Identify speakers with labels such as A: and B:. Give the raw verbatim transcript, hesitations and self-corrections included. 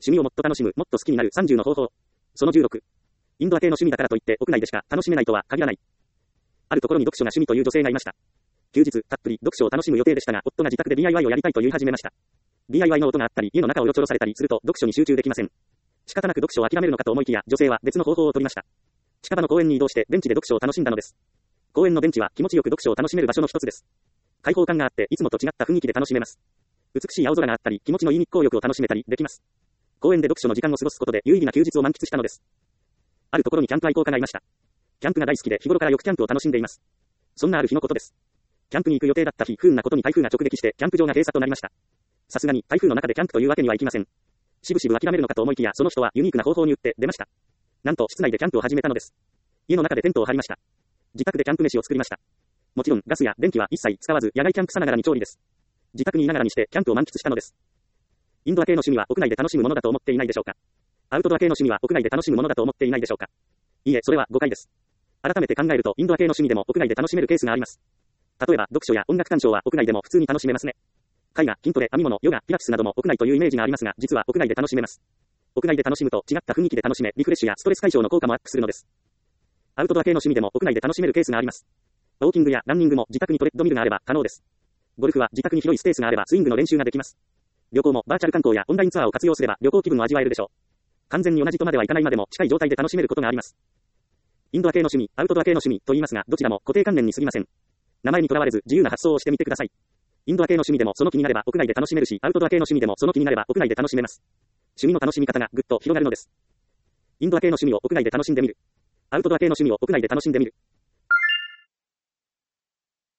A: 趣味をもっと楽しむ、もっと好きになるさんじゅうの方法。そのじゅうろく。インドア系の趣味だからといって屋内でしか楽しめないとは限らない。あるところに読書が趣味という女性がいました。休日、たっぷり読書を楽しむ予定でしたが、夫が自宅で ディーアイワイ をやりたいと言い始めました。ディーアイワイ の音があったり、家の中をよちょろされたりすると読書に集中できません。仕方なく読書を諦めるのかと思いきや、女性は別の方法を取りました。近場の公園に移動してベンチで読書を楽しんだのです。公園のベンチは気持ちよく読書を楽しめる場所の一つです。開放感があって、いつもと違った雰囲気で楽しめます。美しい青空があったり、気持ちのいい日光浴を楽しめたりできます。公園で読書の時間を過ごすことで有意義な休日を満喫したのです。あるところにキャンプ愛好家がいました。キャンプが大好きで日頃からよくキャンプを楽しんでいます。そんなある日のことです。キャンプに行く予定だった日、不運なことに台風が直撃してキャンプ場が閉鎖となりました。さすがに台風の中でキャンプというわけにはいきません。しぶしぶ諦めるのかと思いきや、その人はユニークな方法に打って出ました。なんと室内でキャンプを始めたのです。家の中でテントを張りました。自宅でキャンプ飯を作りました。もちろんガスや電気は一切使わず野外キャンプさながらに調理です。自宅にいながらにしてキャンプを満喫したのです。インドア系の趣味は屋内で楽しむものだと思っていないでしょうか。アウトドア系の趣味は屋外で楽しむものだと思っていないでしょうか。いいえ、それは誤解です。改めて考えるとインドア系の趣味でも屋外で楽しめるケースがあります。例えば読書や音楽鑑賞は屋内でも普通に楽しめますね。絵画、筋トレ、編み物、ヨガ、ピラティスなども屋内というイメージがありますが、実は屋外で楽しめます。屋内で楽しむと違った雰囲気で楽しめ、リフレッシュやストレス解消の効果もアップするのです。アウトドア系の趣味でも屋内で楽しめるケースがあります。ウォーキングやランニングも自宅にトレッドミルがあれば可能です。ゴルフは自宅に広いスペースがあればスイングの練習ができます。旅行もバーチャル観光やオンラインツアーを活用すれば旅行気分を味わえるでしょう。完全に同じとまではいかないまでも近い状態で楽しめることがあります。インドア系の趣味、アウトドア系の趣味と言いますが、どちらも固定観念に過ぎません。名前にとらわれず自由な発想をしてみてください。インドア系の趣味でもその気になれば屋内で楽しめるし、アウトドア系の趣味でもその気になれば屋内で楽しめます。趣味の楽しみ方がぐっと広がるのです。インドア系の趣味を屋内で楽しんでみる。アウトドア系の趣味を屋内で楽しんでみる。